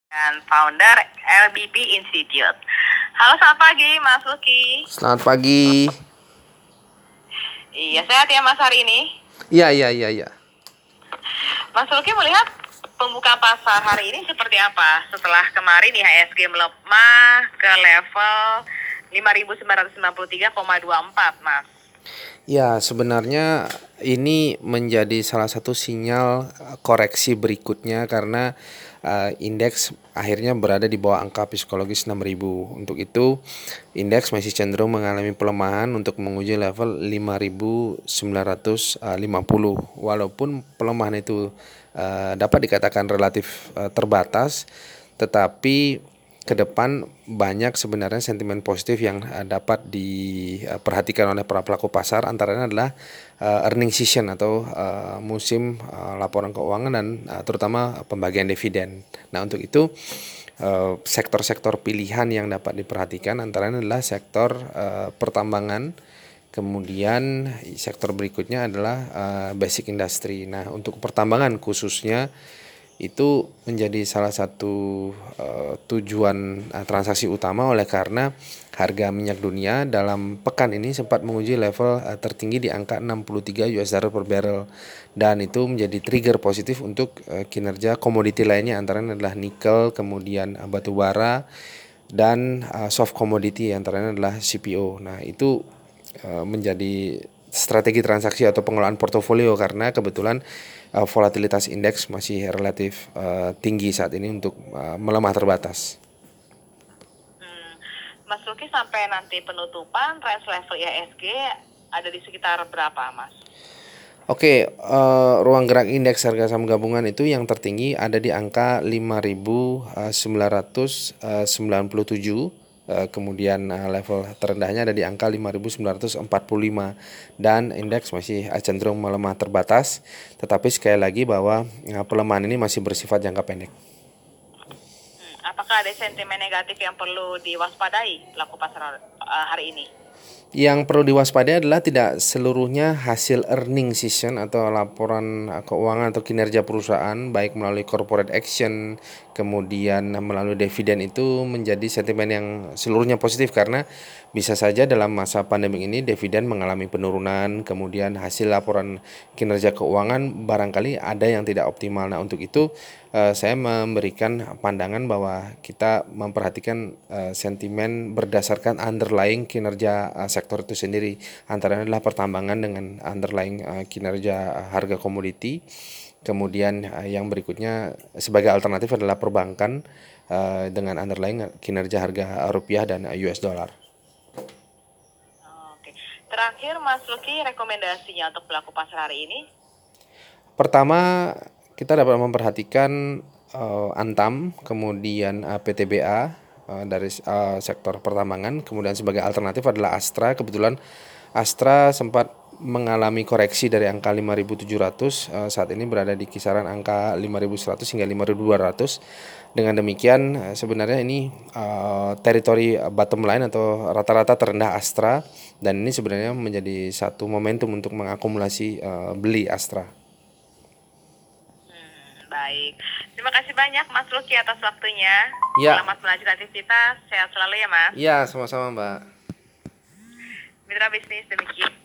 Dan founder LBP Institute. Halo, selamat pagi Mas Luki. Selamat pagi. Iya, sehat ya Mas hari ini? Iya. Mas Luki melihat pembuka pasar hari ini seperti apa setelah kemarin IHSG melemah ke level 5.993,24, Mas? Ya, sebenarnya ini menjadi salah satu sinyal koreksi berikutnya karena indeks akhirnya berada di bawah angka psikologis 6.000. Untuk itu, indeks masih cenderung mengalami pelemahan untuk menguji level 5.950. Walaupun pelemahan itu dapat dikatakan relatif terbatas, tetapi ke depan banyak sebenarnya sentimen positif yang dapat diperhatikan oleh para pelaku pasar, antaranya adalah earning season atau musim laporan keuangan dan terutama pembagian dividen. Nah, untuk itu sektor-sektor pilihan yang dapat diperhatikan antaranya adalah sektor pertambangan, kemudian sektor berikutnya adalah basic industry. Nah, untuk pertambangan khususnya itu menjadi salah satu tujuan transaksi utama oleh karena harga minyak dunia dalam pekan ini sempat menguji level tertinggi di angka 63 US dollar per barrel, dan itu menjadi trigger positif untuk kinerja komoditi lainnya antaranya adalah nikel, kemudian batu bara dan soft commodity antaranya adalah CPO. Nah, itu menjadi strategi transaksi atau pengelolaan portofolio karena kebetulan volatilitas indeks masih relatif tinggi saat ini untuk melemah terbatas. Mas Luki, sampai nanti penutupan range level IHSG ada di sekitar berapa, Mas? Oke, ruang gerak indeks harga saham gabungan itu yang tertinggi ada di angka 5.997. Kemudian level terendahnya ada di angka 5.945 dan indeks masih cenderung melemah terbatas, tetapi sekali lagi bahwa pelemahan ini masih bersifat jangka pendek. Apakah ada sentimen negatif yang perlu diwaspadai pelaku pasar hari ini? Yang perlu diwaspadai adalah tidak seluruhnya hasil earning season atau laporan keuangan atau kinerja perusahaan baik melalui corporate action kemudian melalui dividen itu menjadi sentimen yang seluruhnya positif, karena bisa saja dalam masa pandemi ini dividen mengalami penurunan, kemudian hasil laporan kinerja keuangan barangkali ada yang tidak optimal. Nah, untuk itu saya memberikan pandangan bahwa kita memperhatikan sentimen berdasarkan underlying kinerja sektor itu sendiri, antara adalah pertambangan dengan underlying kinerja harga komoditi. Kemudian yang berikutnya sebagai alternatif adalah perbankan dengan underlying kinerja harga rupiah dan US dollar. Oke. Terakhir Mas Luki, rekomendasinya untuk pelaku pasar hari ini? Pertama, kita dapat memperhatikan Antam, kemudian PTBA dari sektor pertambangan, kemudian sebagai alternatif adalah Astra. Kebetulan Astra sempat mengalami koreksi dari angka 5.700, saat ini berada di kisaran angka 5.100 hingga 5.200. Dengan demikian sebenarnya ini teritori bottom line atau rata-rata terendah Astra, dan ini sebenarnya menjadi satu momentum untuk mengakumulasi beli Astra. Baik, terima kasih banyak Mas Luki atas waktunya. Ya. Selamat melanjutkan aktivitas, sehat selalu ya Mas. Ya, sama-sama Mbak. Mitra bisnis demikian.